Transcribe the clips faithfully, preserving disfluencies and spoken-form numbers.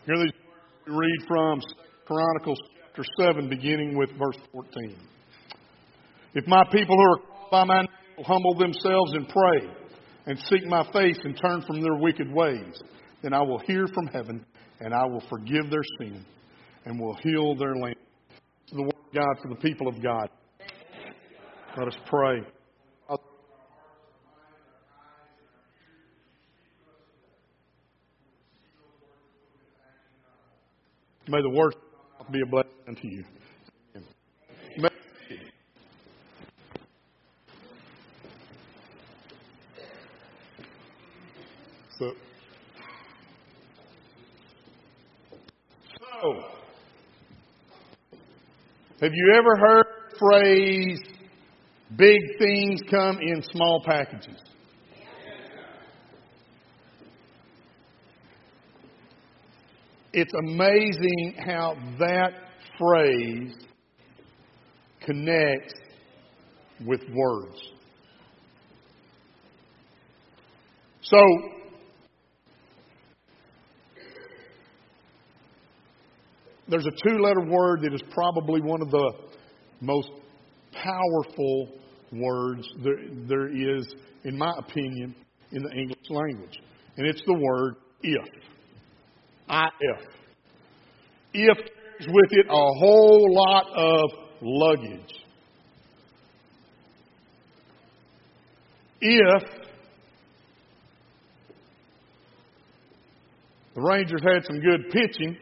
Here these words we read from Chronicles chapter seven, beginning with verse fourteen. If my people who are called by my name will humble themselves and pray, and seek my face and turn from their wicked ways, then I will hear from heaven, and I will forgive their sin, and will heal their land. This is the word of God for the people of God. Let us pray. May the word be a blessing unto you. May so, so, have you ever heard the phrase, big things come in small packages? It's amazing how that phrase connects with words. So, there's a two-letter word that is probably one of the most powerful words there, there is, in my opinion, in the English language. And it's the word if. I F. If carries with it a whole lot of luggage. If the Rangers had some good pitching,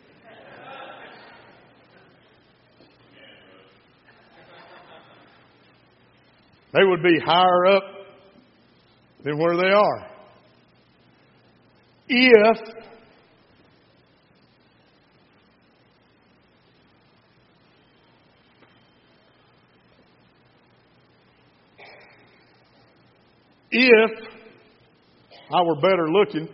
they would be higher up than where they are. If If I were better looking,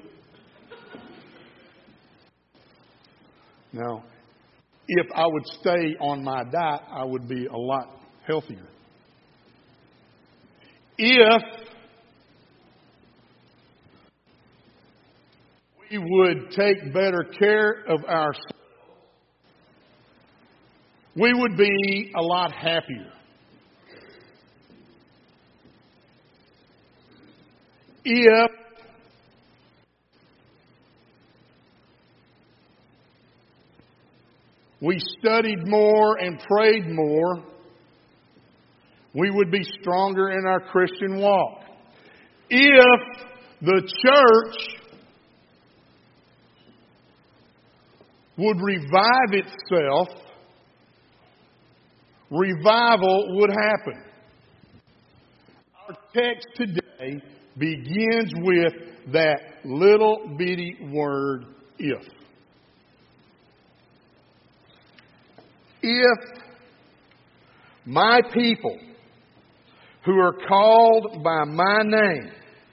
now, if I would stay on my diet, I would be a lot healthier. If we would take better care of ourselves, we would be a lot happier. If we studied more and prayed more, we would be stronger in our Christian walk. If the church would revive itself, revival would happen. Our text today begins with that little bitty word, if. If my people who are called by my name.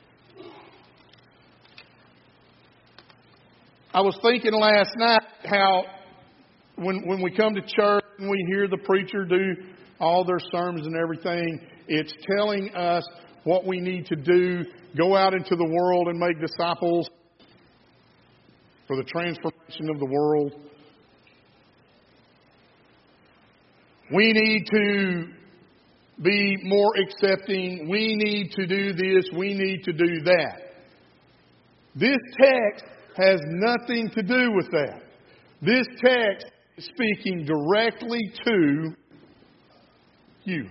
I was thinking last night how when when we come to church and we hear the preacher do all their sermons and everything, it's telling us what we need to do, go out into the world and make disciples for the transformation of the world. We need to be more accepting. We need to do this. We need to do that. This text has nothing to do with that. This text is speaking directly to you.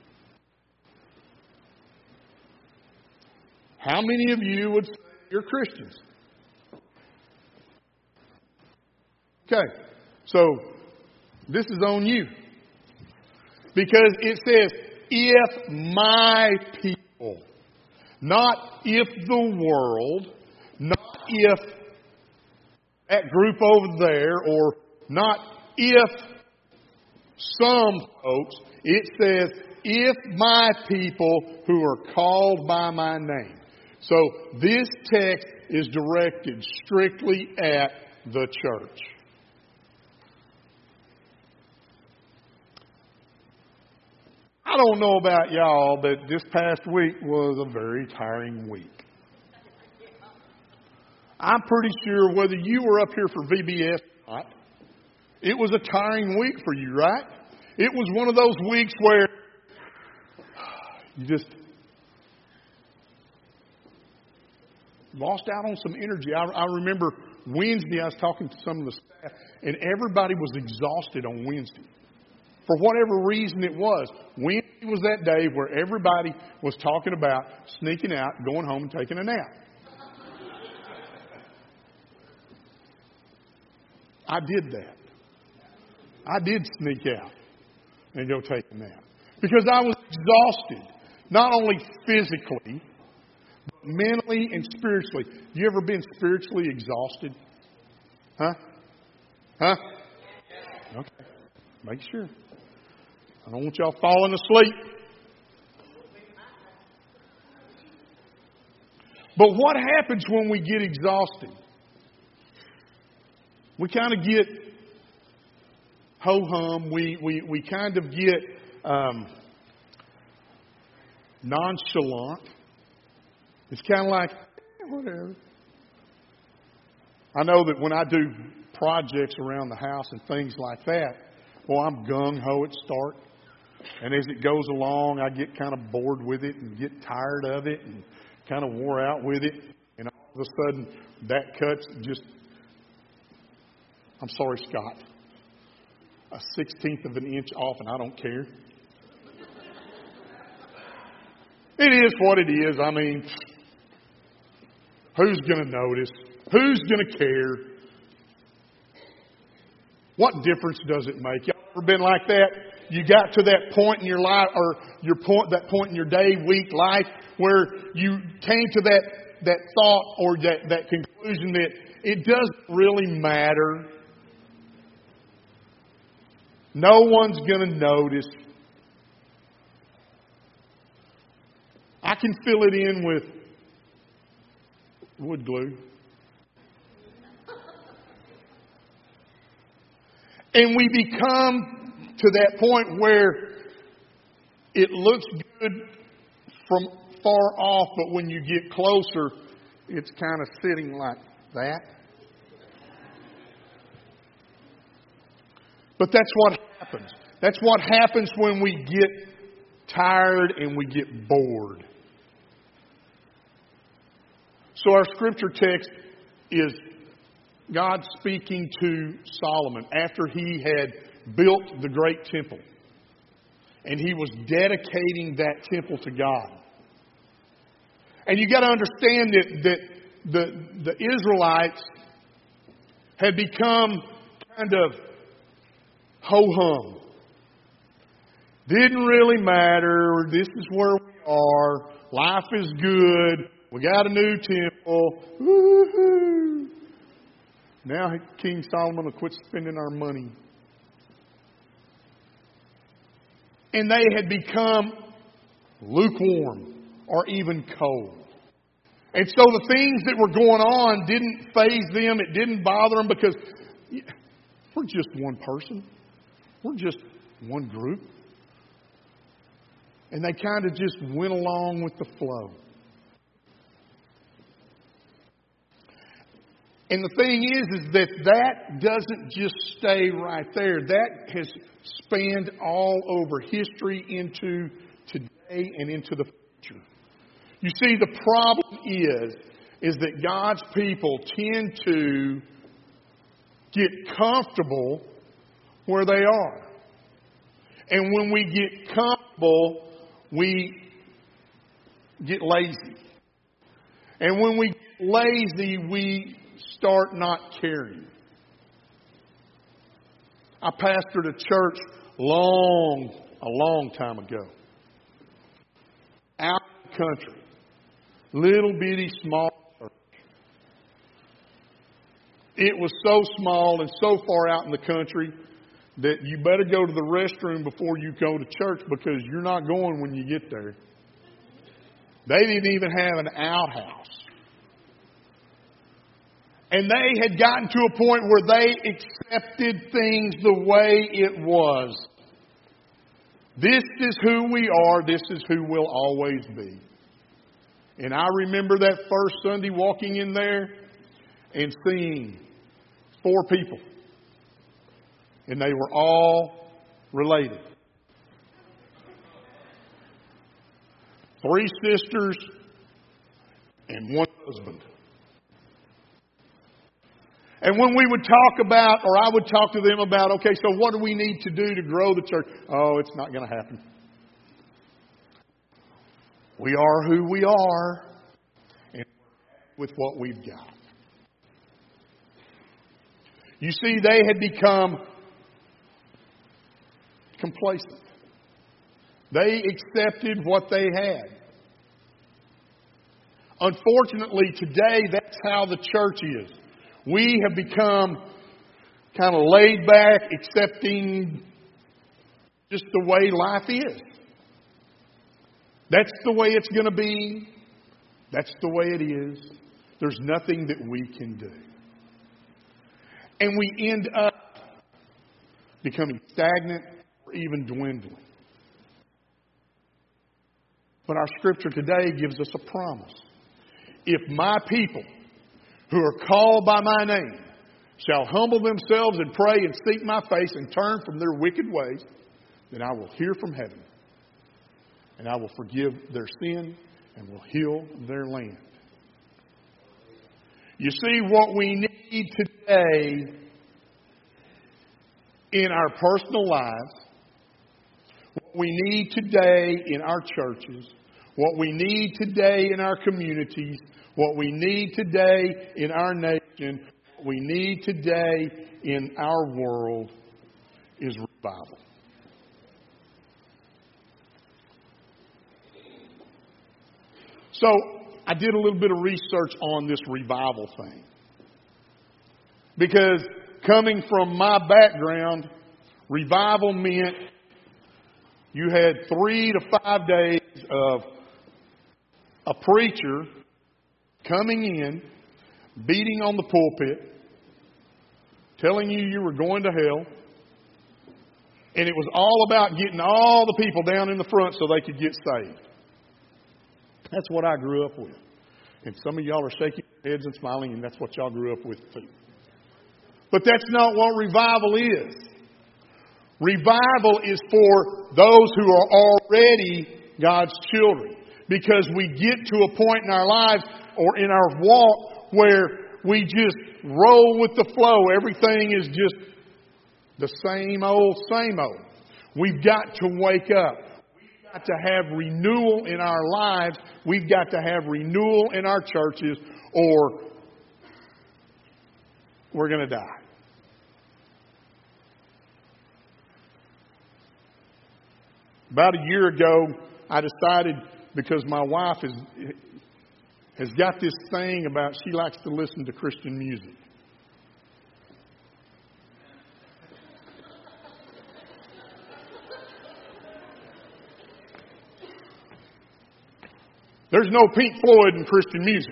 How many of you would say you're Christians? Okay, so this is on you. Because it says, if my people, not if the world, not if that group over there, or not if some folks. It says, if my people who are called by my name. So this text is directed strictly at the church. I don't know about y'all, but this past week was a very tiring week. I'm pretty sure whether you were up here for V B S or not, it was a tiring week for you, right? It was one of those weeks where you just lost out on some energy. I, I remember Wednesday I was talking to some of the staff, and everybody was exhausted on Wednesday. For whatever reason it was. Wednesday was that day where everybody was talking about sneaking out, going home, and taking a nap. I did that. I did sneak out and go take a nap. Because I was exhausted. Not only physically, but mentally and spiritually. You ever been spiritually exhausted? Huh? Huh? Okay. Make sure. I don't want y'all falling asleep. But what happens when we get exhausted? We kind of get ho-hum. We, we, we kind of get um, nonchalant. It's kind of like, eh, whatever. I know that when I do projects around the house and things like that, well, I'm gung-ho at start. And as it goes along, I get kind of bored with it and get tired of it and kind of wore out with it. And all of a sudden, that cuts just, I'm sorry, Scott, a sixteenth of an inch off, and I don't care. It is what it is. I mean, who's going to notice? Who's going to care? What difference does it make? Y'all ever been like that? You got to that point in your life, or your point, that point in your day, week, life, where you came to that, that thought or that, that conclusion that it doesn't really matter. No one's going to notice. I can fill it in with wood glue. And we become to that point where it looks good from far off, but when you get closer, it's kind of sitting like that. But that's what happens. That's what happens when we get tired and we get bored. So our scripture text is God speaking to Solomon after he had built the great temple. And he was dedicating that temple to God. And you got to understand that, that the, the Israelites had become kind of ho-hum. Didn't really matter. This is where we are. Life is good. We got a new temple. Woo-hoo. Now King Solomon will quit spending our money. And they had become lukewarm or even cold. And so the things that were going on didn't faze them. It didn't bother them because we're just one person. We're just one group. And they kind of just went along with the flow. And the thing is, is that that doesn't just stay right there. That has spanned all over history into today and into the future. You see, the problem is, is that God's people tend to get comfortable where they are. And when we get comfortable, we get lazy. And when we get lazy, we start not caring. I pastored a church long, a long time ago. Out in the country. Little bitty small church. It was so small and so far out in the country that you better go to the restroom before you go to church because you're not going when you get there. They didn't even have an outhouse. And they had gotten to a point where they accepted things the way it was. This is who we are. This is who we'll always be. And I remember that first Sunday walking in there, and seeing four people. And they were all related. Three sisters and one husband. And when we would talk about, or I would talk to them about, okay, so what do we need to do to grow the church? Oh, it's not going to happen. We are who we are, and with what we've got. You see, they had become complacent. They accepted what they had. Unfortunately, today, that's how the church is. We have become kind of laid back, accepting just the way life is. That's the way it's going to be. That's the way it is. There's nothing that we can do. And we end up becoming stagnant or even dwindling. But our scripture today gives us a promise. If my people who are called by my name shall humble themselves and pray and seek my face and turn from their wicked ways, then I will hear from heaven and I will forgive their sin and will heal their land. You see, what we need today in our personal lives, what we need today in our churches, what we need today in our communities, what we need today in our nation, what we need today in our world is revival. So, I did a little bit of research on this revival thing. Because coming from my background, revival meant you had three to five days of a preacher coming in, beating on the pulpit, telling you you were going to hell. And it was all about getting all the people down in the front so they could get saved. That's what I grew up with. And some of y'all are shaking your heads and smiling, and that's what y'all grew up with too. But that's not what revival is. Revival is for those who are already God's children. Because we get to a point in our lives or in our walk where we just roll with the flow. Everything is just the same old, same old. We've got to wake up. We've got to have renewal in our lives. We've got to have renewal in our churches, or we're going to die. About a year ago, I decided, because my wife is, has got this thing about she likes to listen to Christian music. There's no Pink Floyd in Christian music.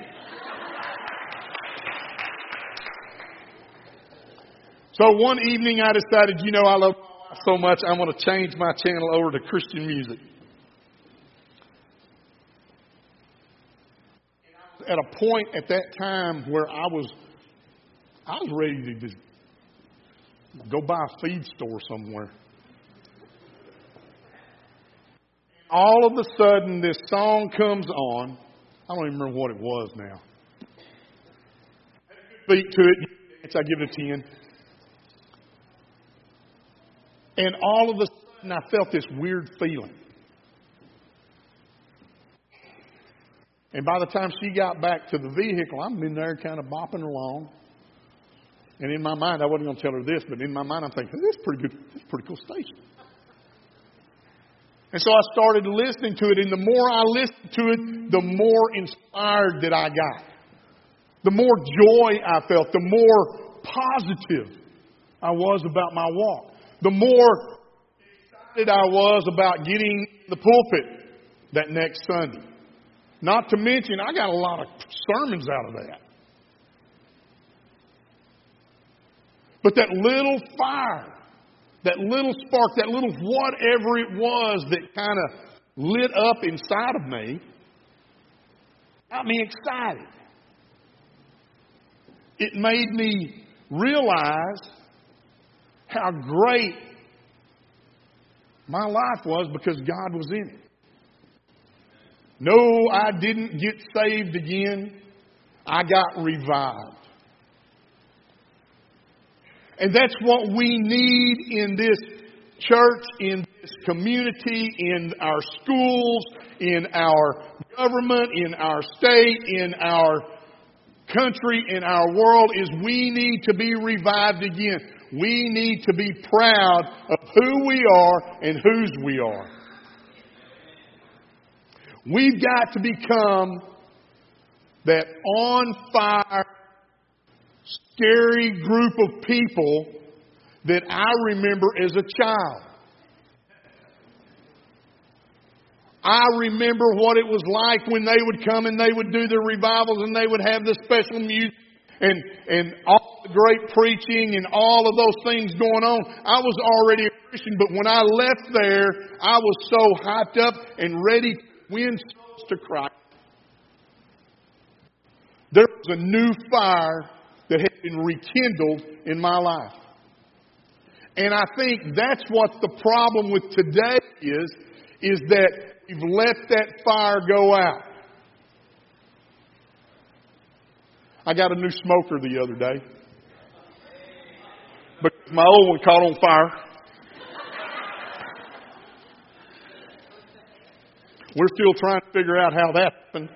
So one evening I decided, you know, I love my wife so much, I'm going to change my channel over to Christian music. At a point at that time where I was, I was ready to just go buy a feed store somewhere. All of a sudden, this song comes on. I don't even remember what it was now. Beat to it. I give it a ten. And all of a sudden, I felt this weird feeling. And by the time she got back to the vehicle, I'm in there kind of bopping along. And in my mind, I wasn't going to tell her this, but in my mind, I'm thinking, this is pretty good. This is a pretty cool station. And so I started listening to it, and the more I listened to it, the more inspired that I got. The more joy I felt, the more positive I was about my walk. The more excited I was about getting the pulpit that next Sunday. Not to mention, I got a lot of sermons out of that. But that little fire, that little spark, that little whatever it was that kind of lit up inside of me, got me excited. it made me realize how great my life was because God was in it. No, I didn't get saved again. I got revived. And that's what we need in this church, in this community, in our schools, in our government, in our state, in our country, in our world, is we need to be revived again. We need to be proud of who we are and whose we are. We've got to become that on fire, scary group of people that I remember as a child. I remember what it was like when they would come and they would do their revivals and they would have the special music and, and all the great preaching and all of those things going on. I was already a Christian, but when I left there, I was so hyped up and ready to win souls to Christ. There was a new fire that had been rekindled in my life. And I think that's what the problem with today is, is that we've let that fire go out. I got a new smoker the other day. But my old one caught on fire. We're still trying to figure out how that happened.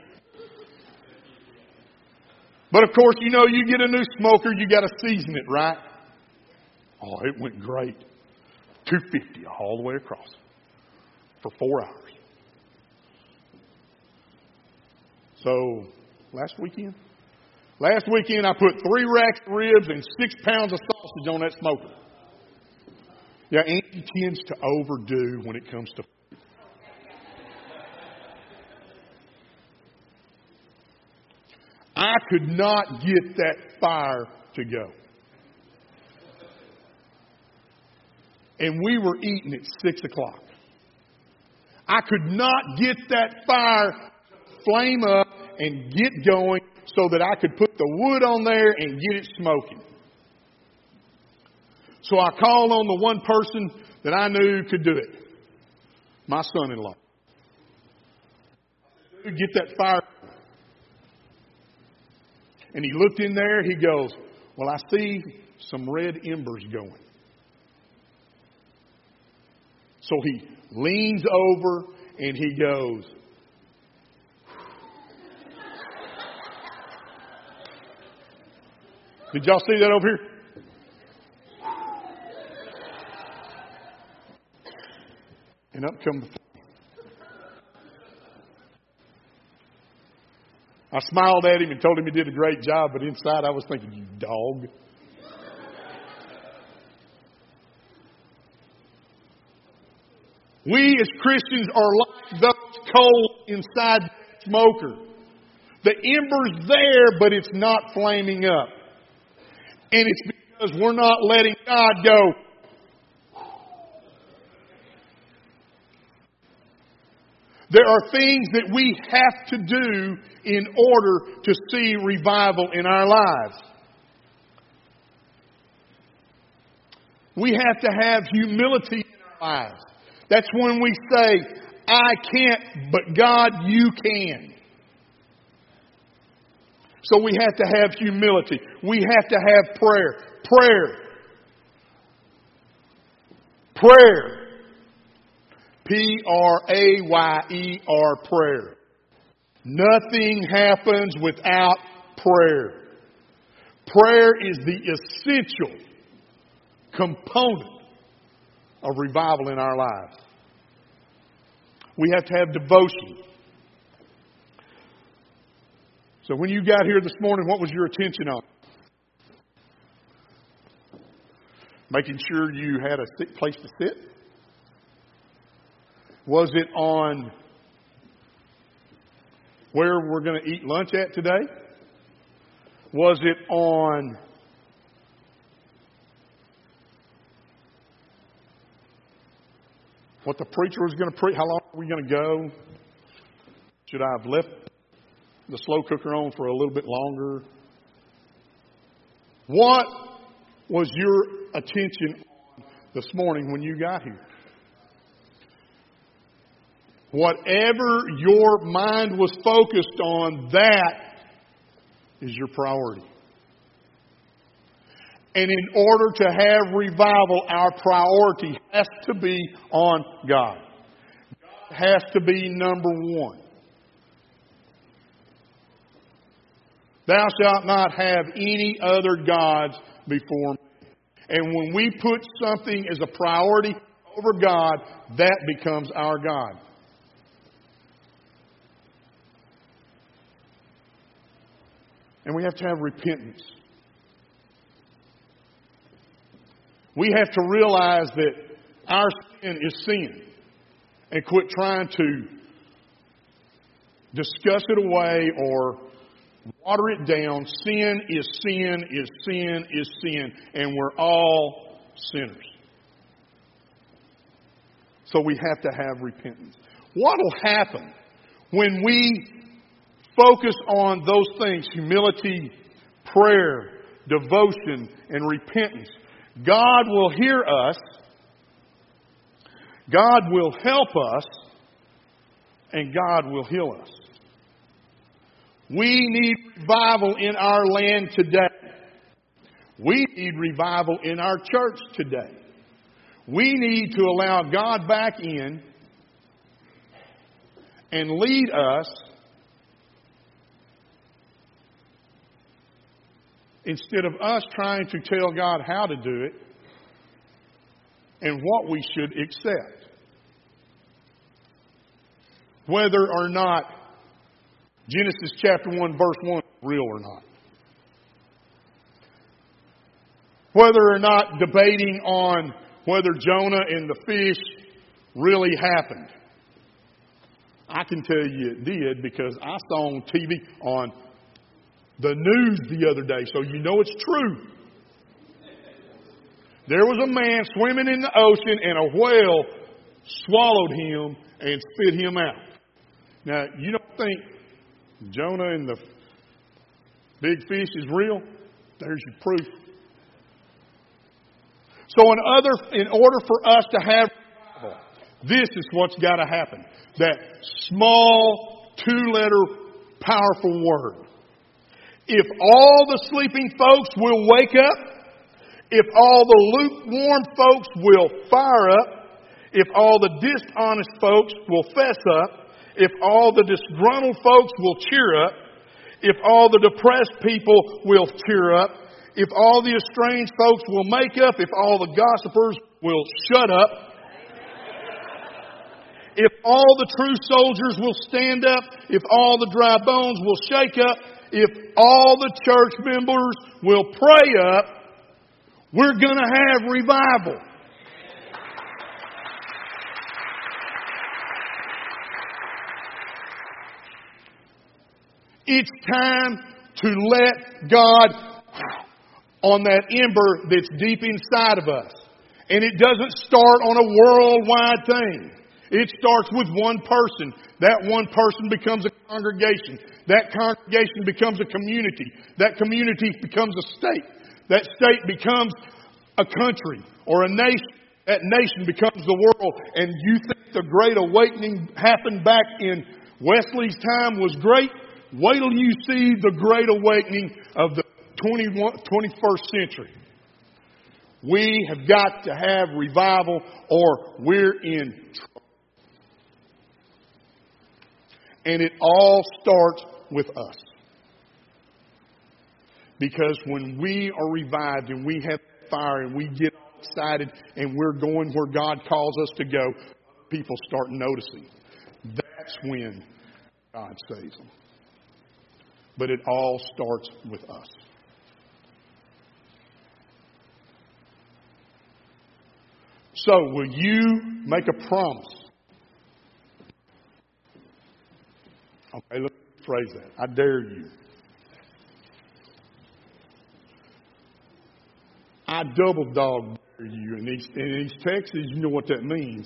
But of course, you know, you get a new smoker, you got to season it, right? Oh, it went great. two fifty all the way across for four hours. So, last weekend? Last weekend I put three racks of ribs and six pounds of sausage on that smoker. Yeah, Andy tends to overdo when it comes to food. I could not get that fire to go. And we were eating at six o'clock. I could not get that fire to flame up and get going so that I could put the wood on there and get it smoking. So I called on the one person that I knew could do it. My son-in-law. Get that fire. And he looked in there, he goes, well, I see some red embers going. So he leans over and he goes, did y'all see that over here? And up come the fire. I smiled at him and told him he did a great job, but inside I was thinking, you dog. We as Christians are like those coals inside the smoker. The ember's there, but it's not flaming up. And it's because we're not letting God go. There are things that we have to do in order to see revival in our lives. We have to have humility in our lives. That's when we say, I can't, but God, you can. So we have to have humility. We have to have prayer. Prayer. Prayer. P R A Y E R, prayer. Nothing happens without prayer. Prayer is the essential component of revival in our lives. We have to have devotion. So when you got here this morning, what was your attention on? Making sure you had a sit- place to sit? Was it on where we're going to eat lunch at today? Was it on what the preacher was going to preach? How long are we going to go? Should I have left the slow cooker on for a little bit longer? What was your attention on this morning when you got here? Whatever your mind was focused on, that is your priority. And in order to have revival, our priority has to be on God. God has to be number one. Thou shalt not have any other gods before me. And when we put something as a priority over God, that becomes our God. And we have to have repentance. We have to realize that our sin is sin. And quit trying to discuss it away or water it down. Sin is sin is sin is sin. And we're all sinners. So we have to have repentance. What will happen when we focus on those things? Humility, prayer, devotion, and repentance. God will hear us. God will help us. And God will heal us. We need revival in our land today. We need revival in our church today. We need to allow God back in and lead us instead of us trying to tell God how to do it and what we should accept. Whether or not Genesis chapter one verse one is real or not. Whether or not debating on whether Jonah and the fish really happened. I can tell you it did because I saw on T V on the news the other day, so you know it's true. There was a man swimming in the ocean and a whale swallowed him and spit him out. Now, you don't think Jonah and the big fish is real? There's your proof. So in other, in order for us to have revival, this is what's got to happen. That small, two-letter, powerful word. If all the sleeping folks will wake up, if all the lukewarm folks will fire up, if all the dishonest folks will fess up, if all the disgruntled folks will cheer up, if all the depressed people will cheer up, if all the estranged folks will make up, if all the gossipers will shut up, if all the true soldiers will stand up, if all the dry bones will shake up, if all the church members will pray up, we're going to have revival. It's time to let God on that ember that's deep inside of us. And it doesn't start on a worldwide thing. It starts with one person. That one person becomes a congregation. That congregation becomes a community. That community becomes a state. That state becomes a country or a nation. That nation becomes the world. And you think the Great Awakening happened back in Wesley's time was great? Wait till you see the Great Awakening of the twenty-first century. We have got to have revival or we're in trouble. And it all starts with us. Because when we are revived and we have fire and we get excited and we're going where God calls us to go, people start noticing. That's when God saves them. But it all starts with us. So, will you make a promise? Okay, let me phrase that. I dare you. I double dog dare you. In these, in these texts, you know what that means.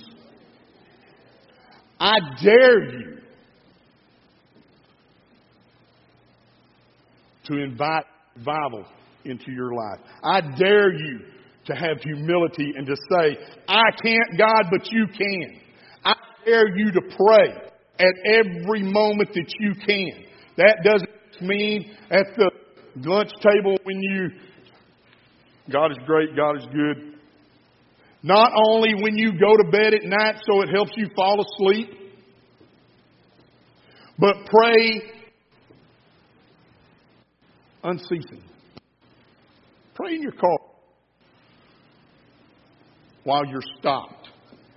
I dare you to invite revival into your life. I dare you to have humility and to say, I can't, God, but you can. I dare you to pray at every moment that you can. That doesn't mean at the lunch table when you, God is great, God is good. Not only when you go to bed at night so it helps you fall asleep, but pray unceasing. Pray in your car while you're stopped.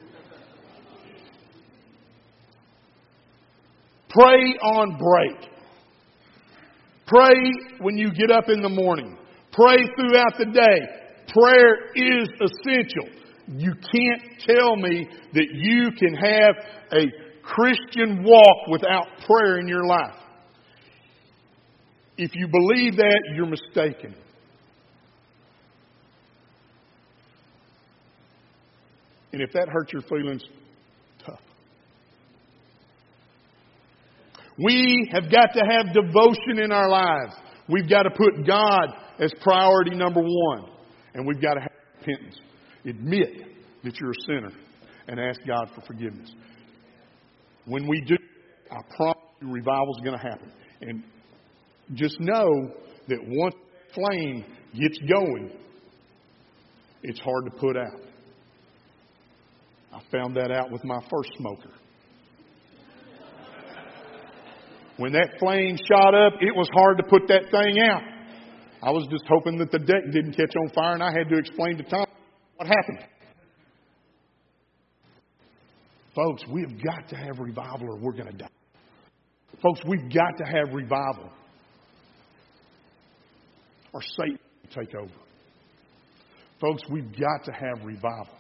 Pray on break. Pray when you get up in the morning. Pray throughout the day. Prayer is essential. You can't tell me that you can have a Christian walk without prayer in your life. If you believe that, you're mistaken. And if that hurts your feelings, tough. We have got to have devotion in our lives. We've got to put God as priority number one. And we've got to have repentance. Admit that you're a sinner and ask God for forgiveness. When we do, I promise you revival is going to happen. And just know that once the flame gets going, it's hard to put out. I found that out with my first smoker. When that flame shot up, it was hard to put that thing out. I was just hoping that the deck didn't catch on fire, and I had to explain to Tom what happened. Folks, we have got to have revival or we're going to die. Folks, we've got to have revival or Satan will take over. Folks, we've got to have revival.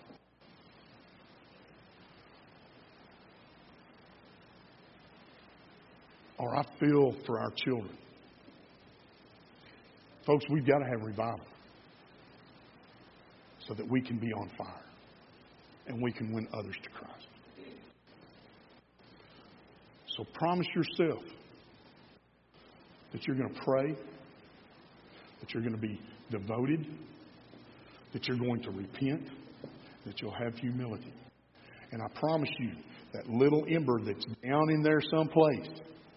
Or I feel for our children. Folks, we've got to have revival so that we can be on fire and we can win others to Christ. So promise yourself that you're going to pray, that you're going to be devoted, that you're going to repent, that you'll have humility. And I promise you, that little ember that's down in there someplace,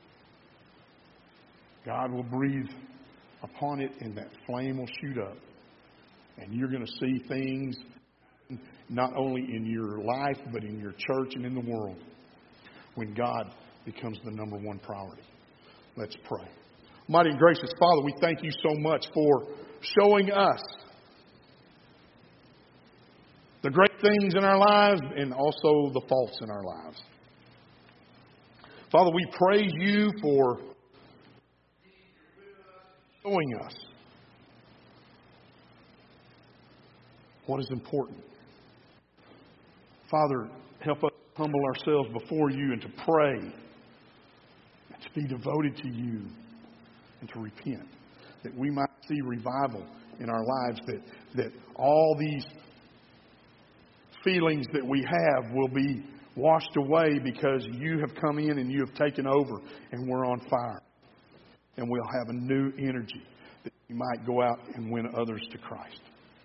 God will breathe upon it and that flame will shoot up. And you're going to see things not only in your life, but in your church and in the world when God becomes the number one priority. Let's pray. Mighty and gracious Father, we thank you so much for showing us the great things in our lives and also the faults in our lives. Father, we praise you for showing us what is important. Father, help us humble ourselves before you and to pray and to be devoted to you and to repent, that we might see revival in our lives, that, that all these feelings that we have will be washed away because you have come in and you have taken over and we're on fire. And we'll have a new energy that we might go out and win others to Christ.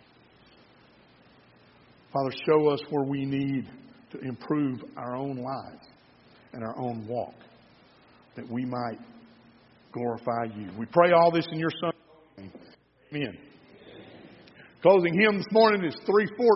Father, show us where we need to improve our own lives and our own walk, that we might glorify you. We pray all this in your Son's name. Amen. Closing hymn this morning is three four.